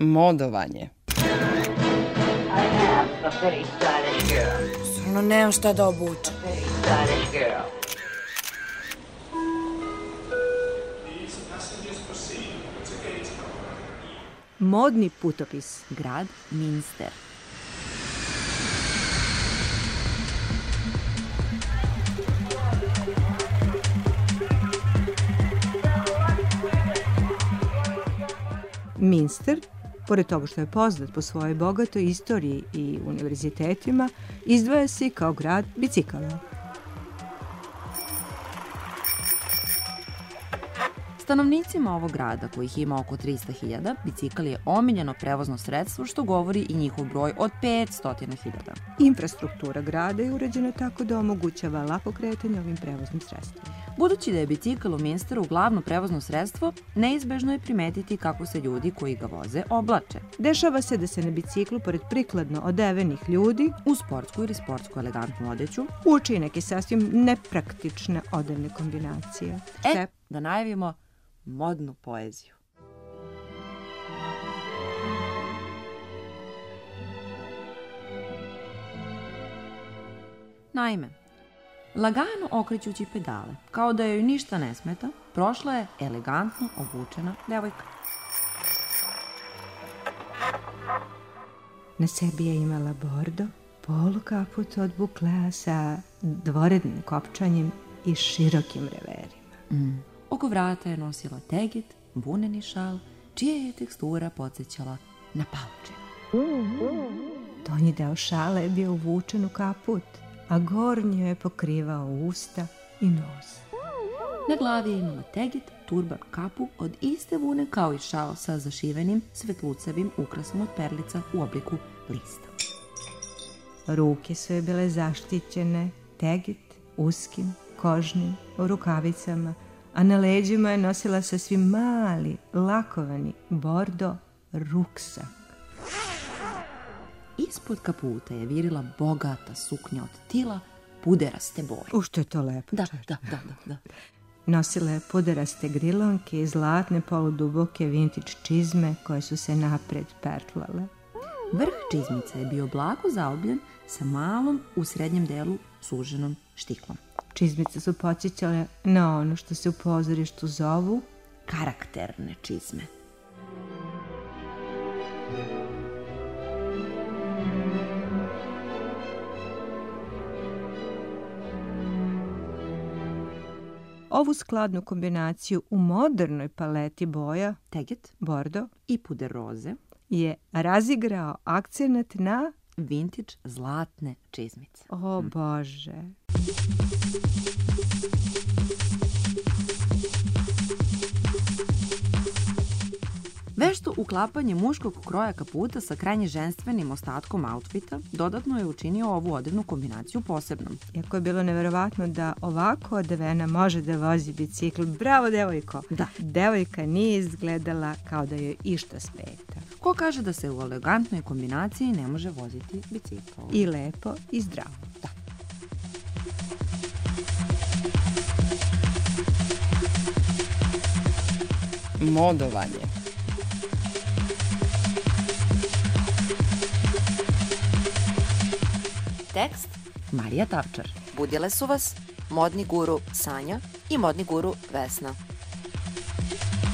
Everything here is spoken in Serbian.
Modovanje. Stvarno nemam šta da obučem. Modni putopis. Grad Minster. Minster, pored toga što je poznat po svojoj bogatoj istoriji i univerzitetima, izdvaja se kao grad bicikala. Stanovnicima ovog grada, kojih ima oko 300.000, bicikl je omiljeno prevozno sredstvo, što govori i njihov broj od 500.000. Infrastruktura grada je uređena tako da omogućava lako kretanje ovim prevoznim sredstvima. Budući da je bicikl u Minsteru glavno prevozno sredstvo, neizbežno je primetiti kako se ljudi koji ga voze oblače. Dešava se da se na biciklu, pored prikladno odevenih ljudi, U sportsku ili sportsku elegantnu odeću, uči neke sasvim nepraktične odevne kombinacije. da najavimo modnu poeziju. Naime, lagano okrećući pedale, kao da joj ništa ne smeta, prošla je elegantno obučena devojka. Na sebi je imala bordo, polu kaput od buklea sa dvorednim kopčanjem i širokim reverima. Oko vrata je nosila teget, vuneni šal, čija je tekstura podsjećala na paučinu. Donji deo šala je bio uvučen u kaput, a gornji je pokrivao usta i nos. Na glavi je imala teget, turban, kapu od iste vune kao i šal sa zašivenim svetlucevim ukrasom od perlica u obliku lista. Ruke su je bile zaštićene teget, uskim, kožnim rukavicama, a na leđima je nosila sasvim mali, lakovani bordo ruksak. Ispod kaputa je virila bogata suknja od tila puderaste boje. Što je to lepo. Da. Nosila je puderaste grilonke i zlatne poluduboke vintage čizme koje su se napred pertlale. Vrh čizmica je bio blago zaobljen sa malom u srednjem delu suženom štiklom. Čizmice su podsjećale na ono što se u pozorištu zovu karakterne čizme. Ovu skladnu kombinaciju u modernoj paleti boja teget, bordo i puder roze je razigrao akcenat na vintage zlatne čizmice. O Bože! Vešto uklapanje muškog kroja kaputa sa krajnje ženstvenim ostatkom outfita dodatno je učinio ovu odevnu kombinaciju posebnom. Iako je bilo neverovatno da ovako odevena može da vozi bicikl. Bravo, devojko! Da. Devojka nije izgledala kao da joj išta smeta. Ko kaže da se u elegantnoj kombinaciji ne može voziti bicikl? I lepo i zdravo. Da. Modovanje. Tekst Marija Tavčar. budile su vas modni guru Sanja i modni guru Vesna.